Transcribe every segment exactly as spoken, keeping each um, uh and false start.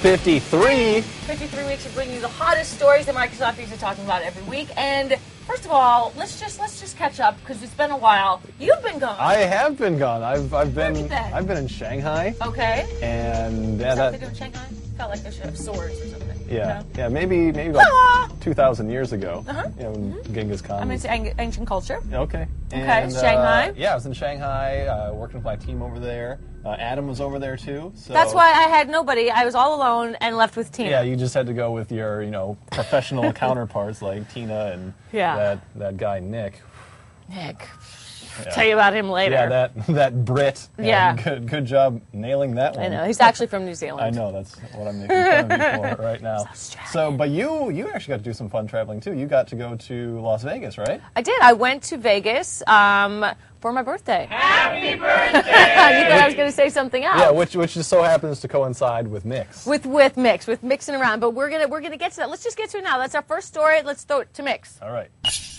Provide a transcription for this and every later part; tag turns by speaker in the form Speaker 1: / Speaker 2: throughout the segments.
Speaker 1: fifty-three.
Speaker 2: fifty-three weeks to bring you the hottest stories that Microsoft is talking about every week. And first of all, let's just let's just catch up because it's been a while. You've been gone.
Speaker 1: I have been gone. I've I've
Speaker 2: Where have
Speaker 1: been
Speaker 2: you been?
Speaker 1: I've been in Shanghai.
Speaker 2: Okay.
Speaker 1: And yeah,
Speaker 2: Is that
Speaker 1: that
Speaker 2: what they do in Shanghai? Felt like they should have swords or something.
Speaker 1: yeah
Speaker 2: No?
Speaker 1: yeah maybe maybe about
Speaker 2: Ah!
Speaker 1: two thousand years ago.
Speaker 2: Uh-huh.
Speaker 1: You know, when Genghis Khan.
Speaker 2: I'm
Speaker 1: was-
Speaker 2: into ang- ancient culture.
Speaker 1: Okay.
Speaker 2: Okay,
Speaker 1: And, uh,
Speaker 2: Shanghai.
Speaker 1: yeah, I was in Shanghai, uh, working with my team over there. Uh, Adam was over there too. So
Speaker 2: That's why I had nobody. I was all alone and left with Tina.
Speaker 1: Yeah, you just had to go with your, you know, professional counterparts like Tina and
Speaker 2: Yeah.
Speaker 1: that that guy Nick.
Speaker 2: Nick.
Speaker 1: Yeah.
Speaker 2: Tell you about him later.
Speaker 1: Yeah, that that Brit.
Speaker 2: Yeah.
Speaker 1: Good good job nailing that one.
Speaker 2: I know. He's actually from New Zealand.
Speaker 1: I know, that's what I'm making fun of you for right now.
Speaker 2: Australian.
Speaker 1: So, but you you actually got to do some fun traveling too. You got to go to Las Vegas, right?
Speaker 2: I did. I went to Vegas um, for my birthday.
Speaker 3: Happy birthday!
Speaker 2: You thought I was going to say something else.
Speaker 1: Yeah, which which just so happens to coincide with Mix.
Speaker 2: with with Mix, with mixing around. But we're gonna we're gonna get to that. Let's just get to it now. That's our first story. Let's throw it to Mix.
Speaker 1: All right.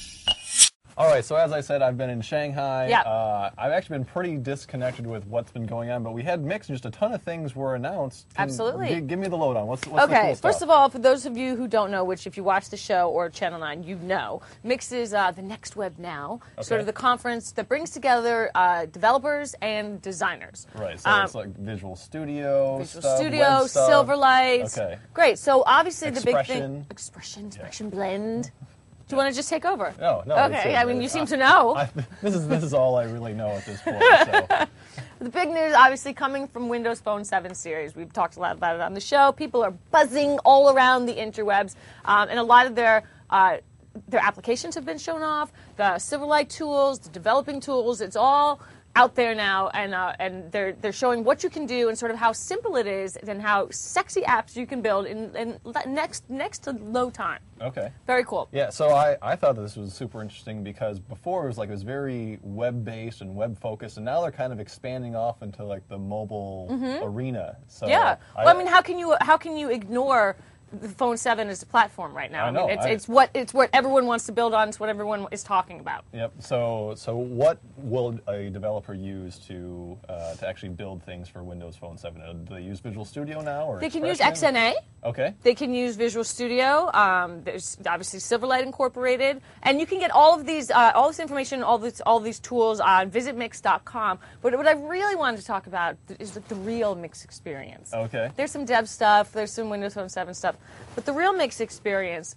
Speaker 1: All right, so as I said, I've been in Shanghai.
Speaker 2: Yeah.
Speaker 1: Uh, I've actually been pretty disconnected with what's been going on, but we had Mix, and just a ton of things were announced. Can-
Speaker 2: Absolutely.
Speaker 1: gi- give me the lowdown. What's, what's the
Speaker 2: Okay,
Speaker 1: cool
Speaker 2: first
Speaker 1: stuff?
Speaker 2: of all, for those of you who don't know, which if you watch the show or Channel nine, you know, Mix is uh, the Next Web Now, sort
Speaker 1: Okay.
Speaker 2: of the conference that brings together uh, developers and designers.
Speaker 1: Right, so
Speaker 2: Um,
Speaker 1: it's like Visual Studio
Speaker 2: Visual
Speaker 1: stuff,
Speaker 2: Studio,
Speaker 1: web stuff.
Speaker 2: Silverlight.
Speaker 1: Okay.
Speaker 2: Great. So obviously the big
Speaker 1: Expression.
Speaker 2: thing, expression, expression blend. Do you want to just take over?
Speaker 1: No, no.
Speaker 2: Okay.
Speaker 1: it's, uh,
Speaker 2: I mean, you seem
Speaker 1: I-
Speaker 2: to know.
Speaker 1: I, this is this is all I really know at this point. So.
Speaker 2: The big news, obviously, coming from Windows Phone seven series. We've talked a lot about it on the show. People are buzzing all around the interwebs, um, and a lot of their uh, their applications have been shown off. The Silverlight tools, the developing tools, it's all out there now, and uh, and they're they're showing what you can do and sort of how simple it is, and how sexy apps you can build in, in le- next next to low time.
Speaker 1: Okay.
Speaker 2: Very cool.
Speaker 1: Yeah, so I, I thought this was super interesting because before it was like it was very web-based and web-focused, and now they're kind of expanding off into like the mobile arena. So
Speaker 2: Mm-hmm. Yeah. Well, I mean, how can you how can you ignore the Phone seven as a platform right now?
Speaker 1: I know,
Speaker 2: mean, it's
Speaker 1: I-
Speaker 2: it's what it's what everyone wants to build on. It's what everyone is talking about.
Speaker 1: Yep. So, so what will a developer use to uh, to actually build things for Windows Phone seven? Uh, Do they use Visual Studio now, or
Speaker 2: They can use
Speaker 1: Expression?
Speaker 2: X N A.
Speaker 1: Okay.
Speaker 2: They can use Visual Studio. Um, there's obviously Silverlight incorporated, and you can get all of these, uh, all this information, all these, all these tools on visit mix dot com. But what I really wanted to talk about is the, the real Mix experience.
Speaker 1: Okay.
Speaker 2: There's some dev stuff. There's some Windows Phone seven stuff, but the real Mix experience.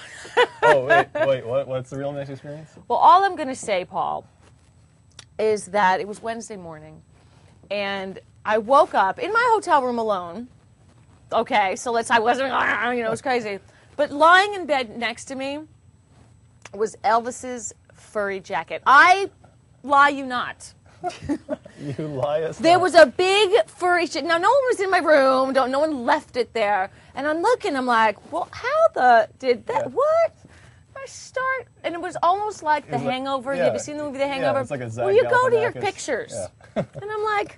Speaker 1: Oh wait, wait. What, what's the real Mix experience?
Speaker 2: Well, all I'm going to say, Paul, is that it was Wednesday morning, and I woke up in my hotel room alone. Okay, so let's, I wasn't, you know, it was crazy. But lying in bed next to me was Elvis's furry jacket. I lie you not.
Speaker 1: You lie us.
Speaker 2: There
Speaker 1: not.
Speaker 2: was a big furry jacket. Now, no one was in my room. Don't, no one left it there. And I'm looking, I'm like, well, how the, did that,
Speaker 1: Yeah.
Speaker 2: what? I start, and it was almost like The
Speaker 1: was like-
Speaker 2: Hangover.
Speaker 1: yeah.
Speaker 2: Have you seen the movie The
Speaker 1: Yeah,
Speaker 2: Hangover?
Speaker 1: it's like a Zach
Speaker 2: Where you go to your
Speaker 1: Galifianakis.
Speaker 2: pictures.
Speaker 1: Yeah.
Speaker 2: And I'm like,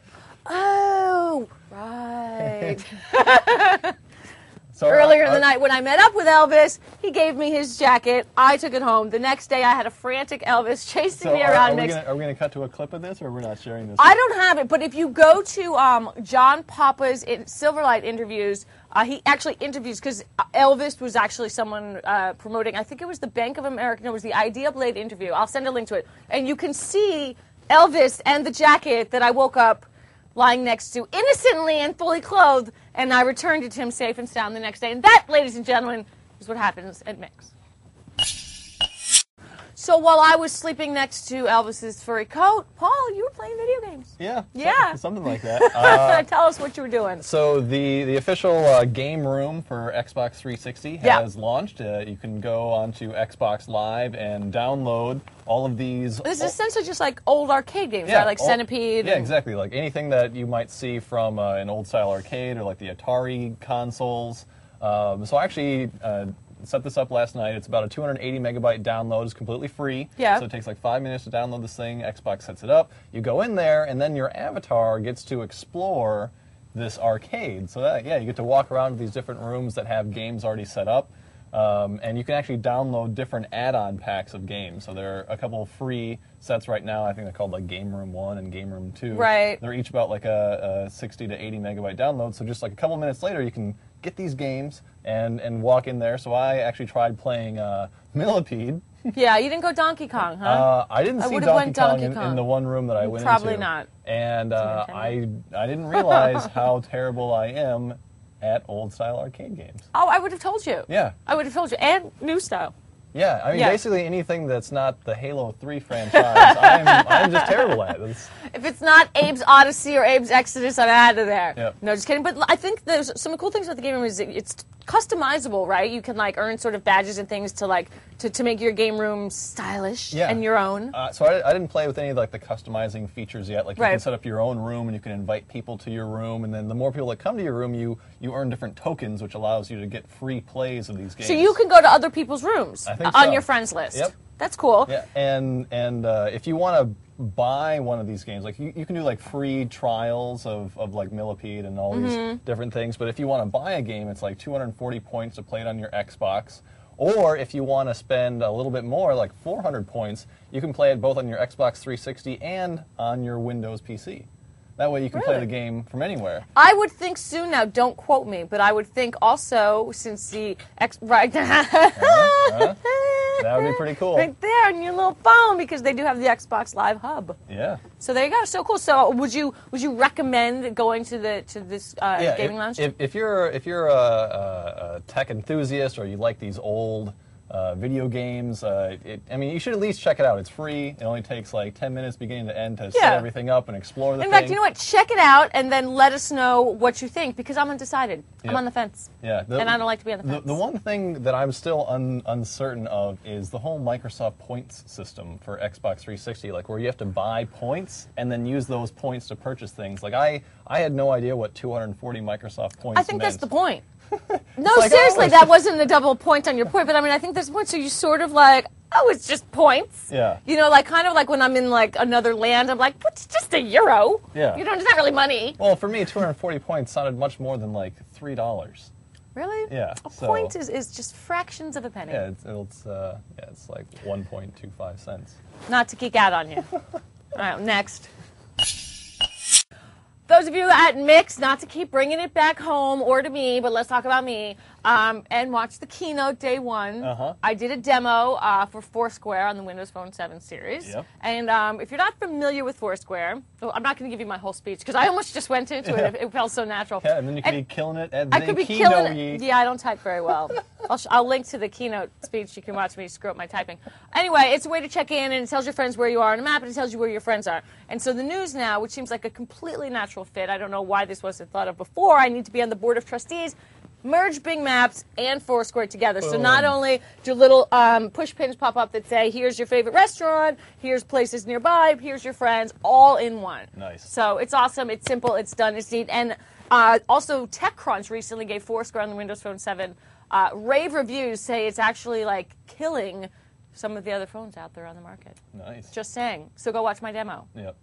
Speaker 2: oh, right.
Speaker 1: So,
Speaker 2: Earlier
Speaker 1: uh,
Speaker 2: in the
Speaker 1: are-
Speaker 2: night when I met up with Elvis, he gave me his jacket. I took it home. The next day I had a frantic Elvis chasing
Speaker 1: So
Speaker 2: me
Speaker 1: are,
Speaker 2: around.
Speaker 1: are we
Speaker 2: Mix.
Speaker 1: gonna, are we going to cut to a clip of this, or we're not sharing this?
Speaker 2: I don't have it, but if you go to um, John Papa's in Silverlight interviews, uh, he actually interviews, because Elvis was actually someone uh, promoting, I think it was the Bank of America, no, it was the Idea Blade interview. I'll send a link to it. And you can see Elvis and the jacket that I woke up lying next to innocently and fully clothed, and I returned it to him safe and sound the next day. And that, ladies and gentlemen, is what happens at Mix. So while I was sleeping next to Elvis's furry coat, Paul, you were playing video games.
Speaker 1: Yeah.
Speaker 2: Yeah.
Speaker 1: some- Something like that. Uh,
Speaker 2: Tell us what you were doing.
Speaker 1: So the the official uh, game room for Xbox three sixty
Speaker 2: Yeah.
Speaker 1: has launched. Uh, you can go onto Xbox Live and download all of these.
Speaker 2: This is essentially just like old arcade games,
Speaker 1: Yeah,
Speaker 2: right? Like
Speaker 1: all-
Speaker 2: Centipede.
Speaker 1: Yeah,
Speaker 2: and-
Speaker 1: exactly. Like anything that you might see from uh, an old style arcade or like the Atari consoles. Um, so I actually uh, set this up last night. It's about a two hundred eighty megabyte download. It's completely free.
Speaker 2: Yeah.
Speaker 1: So it takes like five minutes to download this thing. Xbox sets it up. You go in there, and then your avatar gets to explore this arcade. So that, yeah, you get to walk around to these different rooms that have games already set up. Um, and you can actually download different add-on packs of games. So there are a couple of free sets right now. I think they're called like Game Room one and Game Room two.
Speaker 2: Right.
Speaker 1: They're each about like a, a sixty to eighty megabyte download. So just like a couple minutes later, you can get these games and, and walk in there. So I actually tried playing uh, Millipede.
Speaker 2: Yeah, you didn't go Donkey Kong, huh?
Speaker 1: Uh, I didn't
Speaker 2: I
Speaker 1: see
Speaker 2: would've
Speaker 1: Donkey,
Speaker 2: went
Speaker 1: Kong,
Speaker 2: Donkey
Speaker 1: in,
Speaker 2: Kong.
Speaker 1: in the one room that I went
Speaker 2: Probably
Speaker 1: into.
Speaker 2: not.
Speaker 1: And uh, I, I didn't realize how terrible I am at old-style arcade games.
Speaker 2: Oh, I would have told you.
Speaker 1: Yeah.
Speaker 2: I would have told you. And new style.
Speaker 1: Yeah, I mean,
Speaker 2: Yeah.
Speaker 1: basically anything that's not the Halo three franchise, I'm, I'm just terrible at. It's,
Speaker 2: If it's not Abe's Odyssey or Abe's Exodus, I'm out of there.
Speaker 1: Yep.
Speaker 2: No, just kidding. But I think there's some cool things about the game room is it- it's customizable, right? You can like earn sort of badges and things to like to, to make your game room stylish
Speaker 1: Yeah.
Speaker 2: and your own.
Speaker 1: Uh, so I, I didn't play with any of like the customizing features yet. Like you
Speaker 2: Right.
Speaker 1: can set up your own room and you can invite people to your room, and then the more people that come to your room, you you earn different tokens, which allows you to get free plays of these games.
Speaker 2: So you can go to other people's rooms
Speaker 1: I think
Speaker 2: on
Speaker 1: so.
Speaker 2: your friends list.
Speaker 1: Yep.
Speaker 2: That's cool.
Speaker 1: Yeah, and and uh, if you want to buy one of these games, like you, you can do like free trials of, of like Millipede and all
Speaker 2: Mm-hmm.
Speaker 1: these different things. But if you want to buy a game, it's like two hundred forty points to play it on your Xbox. Or if you want to spend a little bit more, like four hundred points, you can play it both on your Xbox three sixty and on your Windows P C. That way you can play
Speaker 2: Really?
Speaker 1: the game from anywhere.
Speaker 2: I would think soon now, don't quote me, but I would think also since the X right
Speaker 1: Uh-huh. That would be pretty cool.
Speaker 2: right there on your little phone because they do have the Xbox Live Hub.
Speaker 1: Yeah.
Speaker 2: So there you go. So cool. So would you would you recommend going to the to this uh,
Speaker 1: Yeah,
Speaker 2: gaming
Speaker 1: if,
Speaker 2: lounge?
Speaker 1: If, if you're if you're a, a, a tech enthusiast or you like these old uh, video games, uh, it, I mean, you should at least check it out. It's free. It only takes like ten minutes beginning to end to set
Speaker 2: Yeah.
Speaker 1: everything up and explore the
Speaker 2: In
Speaker 1: thing.
Speaker 2: fact, you know what? Check it out and then let us know what you think because I'm undecided. I'm
Speaker 1: Yep.
Speaker 2: on the fence.
Speaker 1: Yeah, the-
Speaker 2: and I don't like to be on the
Speaker 1: The,
Speaker 2: fence.
Speaker 1: the one thing that I'm still un, uncertain of is the whole Microsoft points system for Xbox three sixty, like where you have to buy points and then use those points to purchase things. Like I, I had no idea what two hundred forty Microsoft points
Speaker 2: I think that's
Speaker 1: meant.
Speaker 2: the point. No,
Speaker 1: like,
Speaker 2: seriously,
Speaker 1: oh,
Speaker 2: that wasn't a double point on your point, but I mean, I think there's a point. So you sort of like, oh, it's just points.
Speaker 1: Yeah.
Speaker 2: You know, like kind of like when I'm in like another land, I'm like, what's just a euro?
Speaker 1: Yeah.
Speaker 2: You know, it's not really money.
Speaker 1: Well, for me, two hundred forty points sounded much more than like three dollars.
Speaker 2: Really?
Speaker 1: Yeah,
Speaker 2: A
Speaker 1: so-
Speaker 2: point is, is just fractions of a penny.
Speaker 1: Yeah, it's it's uh, yeah, it's like one point two five cents.
Speaker 2: Not to geek out on you. All right, next. Those of you at Mix, not to keep bringing it back home or to me, but let's talk about me, um, and watch the keynote day one.
Speaker 1: Uh-huh.
Speaker 2: I did a demo uh, for Foursquare on the Windows Phone seven series.
Speaker 1: Yep.
Speaker 2: And um, if you're not familiar with Foursquare, oh, I'm not going to give you my whole speech because I almost just went into it. It felt so natural.
Speaker 1: Yeah, and then you could
Speaker 2: And-
Speaker 1: be killing it at
Speaker 2: I
Speaker 1: the
Speaker 2: could be
Speaker 1: keynote.
Speaker 2: killing it. Yeah, I don't type very well. I'll, sh- I'll link to the keynote speech. You can watch me screw up my typing. Anyway, it's a way to check in, and it tells your friends where you are on a map, and it tells you where your friends are. And so the news now, which seems like a completely natural fit, I don't know why this wasn't thought of before. I need to be on the board of trustees. Merge Bing Maps and Foursquare together. So not
Speaker 1: Boom.
Speaker 2: only do little um, push pins pop up that say, here's your favorite restaurant, here's places nearby, here's your friends, all in one.
Speaker 1: Nice.
Speaker 2: So it's awesome, it's simple, it's done, it's neat. And uh, also TechCrunch recently gave Foursquare on the Windows Phone seven uh, rave reviews, say it's actually like killing some of the other phones out there on the market.
Speaker 1: Nice.
Speaker 2: Just saying. So go watch my demo.
Speaker 1: Yep.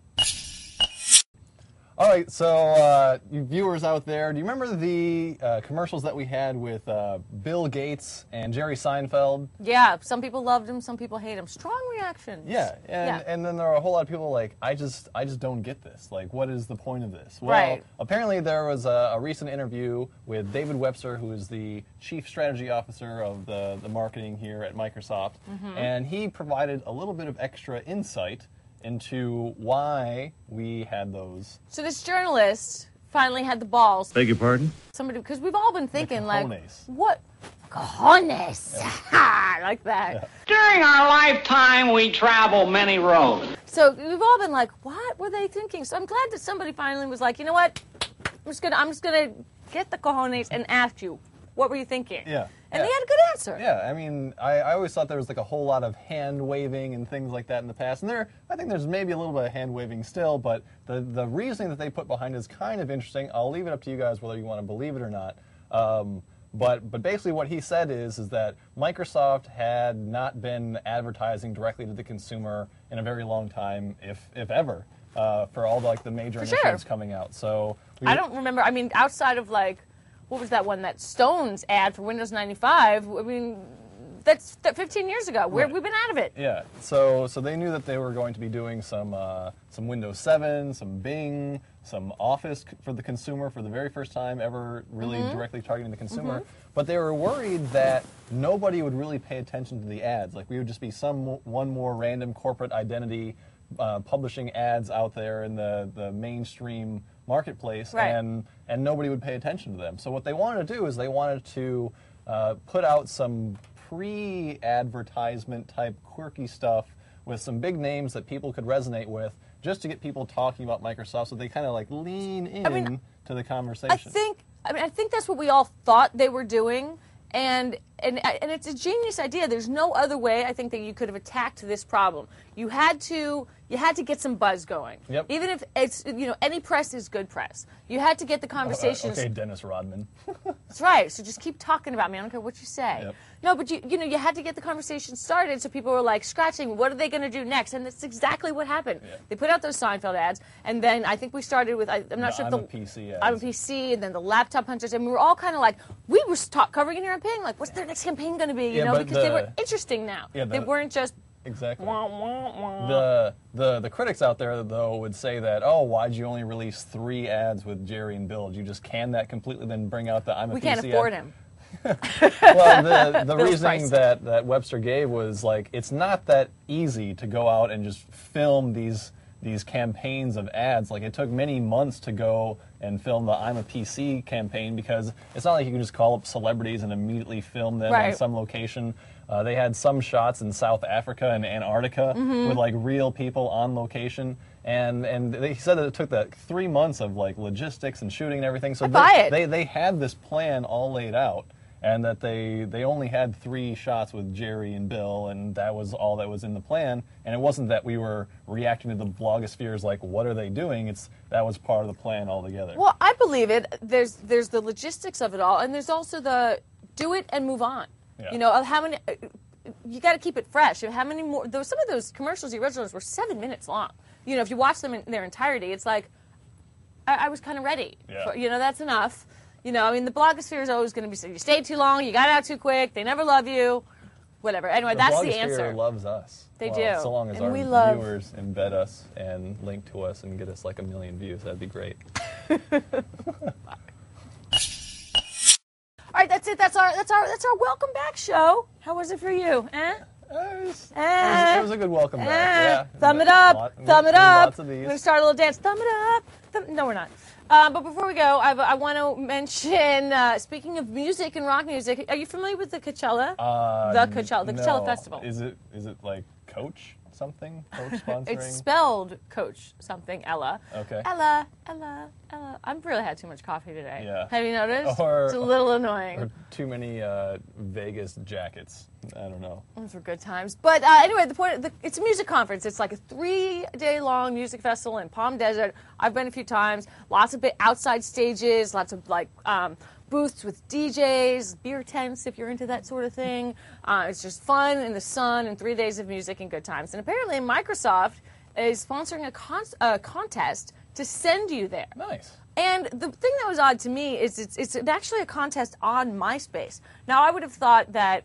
Speaker 1: All right, so uh, you viewers out there, do you remember the uh, commercials that we had with uh, Bill Gates and Jerry Seinfeld?
Speaker 2: Yeah, some people loved him, some people hate him. Strong reactions.
Speaker 1: Yeah, and,
Speaker 2: Yeah.
Speaker 1: and then there are a whole lot of people like, I just I just don't get this. Like, what is the point of this? Well,
Speaker 2: Right.
Speaker 1: apparently there was a, a recent interview with David Webster, who is the Chief Strategy Officer of the, the marketing here at Microsoft,
Speaker 2: Mm-hmm.
Speaker 1: and he provided a little bit of extra insight into why we had those.
Speaker 2: So this journalist finally had the balls.
Speaker 3: Beg your pardon?
Speaker 2: Somebody, because we've all been thinking, like,
Speaker 1: cojones.
Speaker 2: what? Cojones. I like that.
Speaker 4: During our lifetime, we travel many roads.
Speaker 2: So we've all been like, what were they thinking? So I'm glad that somebody finally was like, you know what? I'm just gonna, I'm just gonna get the cojones and ask you, what were you thinking?
Speaker 1: Yeah.
Speaker 2: And
Speaker 1: Yeah.
Speaker 2: they had a good answer.
Speaker 1: Yeah, I mean, I, I always thought there was like a whole lot of hand waving and things like that in the past, and there, I think there's maybe a little bit of hand waving still, but the the reasoning that they put behind it is kind of interesting. I'll leave it up to you guys whether you want to believe it or not. Um, but but basically, what he said is is that Microsoft had not been advertising directly to the consumer in a very long time, if if ever, uh, for all the, like the major
Speaker 2: For sure.
Speaker 1: initiatives coming out. So we,
Speaker 2: I don't remember. I mean, outside of like what was that one? That Stones ad for Windows ninety-five. I mean, that's that fifteen years ago. We're,
Speaker 1: Right.
Speaker 2: We've been out of it.
Speaker 1: Yeah, so so they knew that they were going to be doing some uh, some Windows seven, some Bing, some Office c- for the consumer for the very first time ever, really
Speaker 2: Mm-hmm.
Speaker 1: directly targeting the consumer. But they were worried that nobody would really pay attention to the ads. Like we would just be some one more random corporate identity uh, publishing ads out there in the the mainstream marketplace,
Speaker 2: Right.
Speaker 1: and and nobody would pay attention to them. So what they wanted to do is they wanted to uh, put out some pre-advertisement type quirky stuff with some big names that people could resonate with, just to get people talking about Microsoft, so they kind of like lean in
Speaker 2: mean,
Speaker 1: to the
Speaker 2: I
Speaker 1: conversation.
Speaker 2: think. I mean, I think that's what we all thought they were doing, and and and it's a genius idea. There's no other way I think that you could have attacked this problem. You had to you had to get some buzz going.
Speaker 1: Yep.
Speaker 2: Even if it's you know any press is good press. You had to get the
Speaker 1: Uh,
Speaker 2: conversations.
Speaker 1: okay, Dennis Rodman.
Speaker 2: That's right. So just keep talking about me. I don't care what you say.
Speaker 1: Yep.
Speaker 2: No, but you you know you had to get the conversation started, so people were like scratching. What are they going to do next? And that's exactly what happened.
Speaker 1: Yeah.
Speaker 2: They put out those Seinfeld ads, and then I think we started with I, I'm not
Speaker 1: The
Speaker 2: sure
Speaker 1: I'm
Speaker 2: if
Speaker 1: a
Speaker 2: the
Speaker 1: P C
Speaker 2: I'm a
Speaker 1: ads.
Speaker 2: P C, and then the laptop hunters, and we were all kind of like we were talk, covering in our opinion, like what's their next campaign going to be? You
Speaker 1: Yeah,
Speaker 2: know,
Speaker 1: but
Speaker 2: because they
Speaker 1: the-
Speaker 2: were interesting now.
Speaker 1: Yeah,
Speaker 2: they
Speaker 1: the-
Speaker 2: weren't just
Speaker 1: Exactly.
Speaker 2: wah, wah, wah.
Speaker 1: The, the the critics out there, though, would say that, oh, why'd you only release three ads with Jerry and Bill? Did you just can that completely, then bring out the I'm a
Speaker 2: we
Speaker 1: P C
Speaker 2: can't afford
Speaker 1: ad?
Speaker 2: him.
Speaker 1: Well, the, the
Speaker 2: Bill's
Speaker 1: reasoning
Speaker 2: priced.
Speaker 1: that, that Webster gave was like, it's not that easy to go out and just film these these campaigns of ads. Like, it took many months to go and film the I'm a P C campaign, because it's not like you can just call up celebrities and immediately film them on
Speaker 2: Right.
Speaker 1: some location. Uh, they had some shots in South Africa and Antarctica
Speaker 2: Mm-hmm.
Speaker 1: with like real people on location. And and they said that it took that three months of like logistics and shooting and everything. So
Speaker 2: I
Speaker 1: they,
Speaker 2: buy it.
Speaker 1: they they had this plan all laid out, and that they they only had three shots with Jerry and Bill, and that was all that was in the plan. And it wasn't that we were reacting to the blogospheres like, what are they doing? It's that was part of the plan altogether.
Speaker 2: Well, I believe it. There's there's the logistics of it all, and there's also the do it and move on.
Speaker 1: Yeah.
Speaker 2: You know, of how many. You got to keep it fresh. How many more? Those some of those commercials, the originals, were seven minutes long. You know, if you watch them in their entirety, it's like I, I was kind of ready.
Speaker 1: Yeah.
Speaker 2: For, you know, that's enough. You know, I mean, the blogosphere is always going to be saying you stayed too long, you got out too quick, they never love you, whatever. Anyway,
Speaker 1: The
Speaker 2: that's the
Speaker 1: blogosphere
Speaker 2: answer.
Speaker 1: loves us.
Speaker 2: They
Speaker 1: Well,
Speaker 2: do.
Speaker 1: So long as
Speaker 2: And
Speaker 1: our
Speaker 2: we love-
Speaker 1: viewers embed us and link to us and get us like a million views, that'd be great.
Speaker 2: All right, that's it. That's our that's our that's our welcome back show. How was it for you? Eh?
Speaker 1: Uh, it, was,
Speaker 2: Eh?
Speaker 1: it, was, it was a good welcome back.
Speaker 2: Eh,
Speaker 1: Yeah.
Speaker 2: Thumb it up.
Speaker 1: Lot-
Speaker 2: Thumb it
Speaker 1: there's
Speaker 2: up.
Speaker 1: Lots of
Speaker 2: We're
Speaker 1: these.
Speaker 2: going to start a little dance. Thumb it up. Thumb- no, we're not. Uh, but before we go, I've, I want to mention, uh, speaking of music and rock music, are you familiar with the Coachella?
Speaker 1: Uh,
Speaker 2: the Coachella, the Coachella
Speaker 1: no.
Speaker 2: Festival.
Speaker 1: Is it is it like Coach something? Coach sponsoring?
Speaker 2: It's spelled Coach something, Ella.
Speaker 1: Okay.
Speaker 2: Ella, Ella, Ella. I've really had too much coffee today.
Speaker 1: Yeah.
Speaker 2: Have you noticed?
Speaker 1: Or-
Speaker 2: it's a little annoying.
Speaker 1: Or too many uh, Vegas jackets. I don't know.
Speaker 2: Those were good times. But uh, anyway, the point, the, it's a music conference. It's like a three-day-long music festival in Palm Desert. I've been a few times. Lots of bit outside stages, lots of like um, booths with D Js, beer tents if you're into that sort of thing. Uh, it's just fun in the sun and three days of music and good times. And apparently Microsoft is sponsoring a, con- a contest to send you there.
Speaker 1: Nice.
Speaker 2: And the thing that was odd to me is it's, it's actually a contest on MySpace. Now, I would have thought that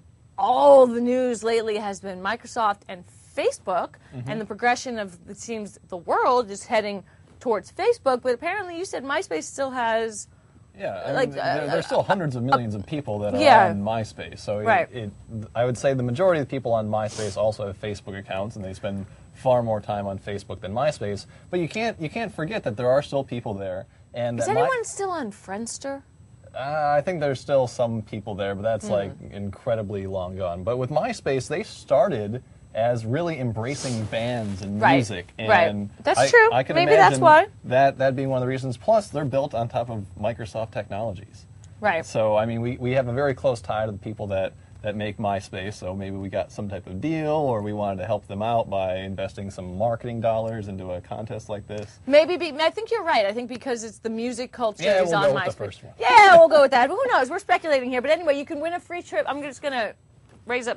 Speaker 2: all the news lately has been Microsoft and Facebook,
Speaker 1: Mm-hmm.
Speaker 2: and the progression of, it seems, the world is heading towards Facebook, but apparently you said MySpace still has...
Speaker 1: Yeah, I
Speaker 2: Like,
Speaker 1: mean,
Speaker 2: uh,
Speaker 1: there, there's still hundreds of millions of people that are
Speaker 2: yeah.
Speaker 1: on MySpace. So it,
Speaker 2: Right.
Speaker 1: it, I would say the majority of the people on MySpace also have Facebook accounts, and they spend far more time on Facebook than MySpace. But you can't you can't forget that there are still people there. And
Speaker 2: Is
Speaker 1: that My-
Speaker 2: anyone still on Friendster?
Speaker 1: Uh, I think there's still some people there, but that's like incredibly long gone. But with MySpace, they started as really embracing bands and
Speaker 2: Right,
Speaker 1: music. And
Speaker 2: right. That's
Speaker 1: I,
Speaker 2: true.
Speaker 1: I can
Speaker 2: Maybe that's
Speaker 1: imagine
Speaker 2: why.
Speaker 1: That, that being one of the reasons. Plus, they're built on top of Microsoft technologies.
Speaker 2: Right.
Speaker 1: So, I mean, we, we have a very close tie to the people that, that make MySpace, so maybe we got some type of deal, or we wanted to help them out by investing some marketing dollars into a contest like this.
Speaker 2: Maybe, be, I think you're right. I think because it's the music culture
Speaker 1: Yeah,
Speaker 2: is
Speaker 1: we'll
Speaker 2: on
Speaker 1: go with
Speaker 2: MySpace.
Speaker 1: the first one.
Speaker 2: Yeah, we'll go with that. But who knows? We're speculating here. But anyway, you can win a free trip. I'm just going to raise up my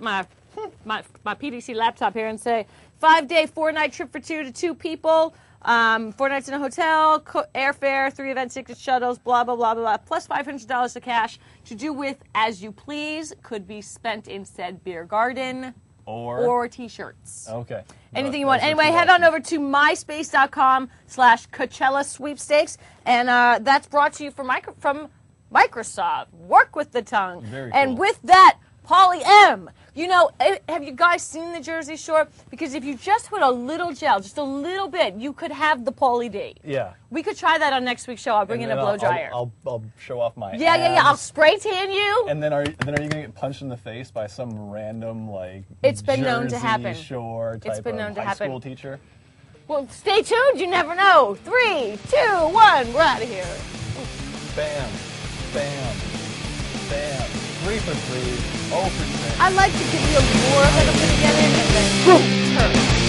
Speaker 2: my my P D C laptop here and say five day, four night trip for two to two people. Um, four nights in a hotel, co- airfare, three event tickets, shuttles, blah, blah, blah, blah, blah, plus five hundred dollars of cash to do with as you please, could be spent in said beer garden
Speaker 1: Or,
Speaker 2: or T-shirts.
Speaker 1: okay.
Speaker 2: Anything
Speaker 1: Those-
Speaker 2: you want.
Speaker 1: those are
Speaker 2: Anyway,
Speaker 1: two
Speaker 2: head on
Speaker 1: options.
Speaker 2: over to myspace.com slash Coachella sweepstakes, and uh, that's brought to you from, micro- from Microsoft. Work with the tongue.
Speaker 1: Very
Speaker 2: And
Speaker 1: cool.
Speaker 2: with that, Pauly M. You know, eh, have you guys seen the Jersey Shore? Because if you just put a little gel, just a little bit, you could have the Pauly D.
Speaker 1: Yeah.
Speaker 2: We could try that on next week's show. I'll bring
Speaker 1: And
Speaker 2: in a
Speaker 1: then
Speaker 2: blow
Speaker 1: I'll-
Speaker 2: dryer.
Speaker 1: I'll, I'll, I'll show off my
Speaker 2: yeah, yeah, yeah. I'll
Speaker 1: abs.
Speaker 2: spray tan you.
Speaker 1: And then are then are you gonna get punched in the face by some random like
Speaker 2: It's been known to
Speaker 1: Jersey
Speaker 2: happen.
Speaker 1: Shore type
Speaker 2: It's been known
Speaker 1: of
Speaker 2: to
Speaker 1: high
Speaker 2: happen.
Speaker 1: school teacher?
Speaker 2: Well, stay tuned. You never know. Three, two, one. We're out of here.
Speaker 1: Bam, bam, bam. Three for three. Oh for six.
Speaker 2: I like to give you a more of it up together and then boom, turn.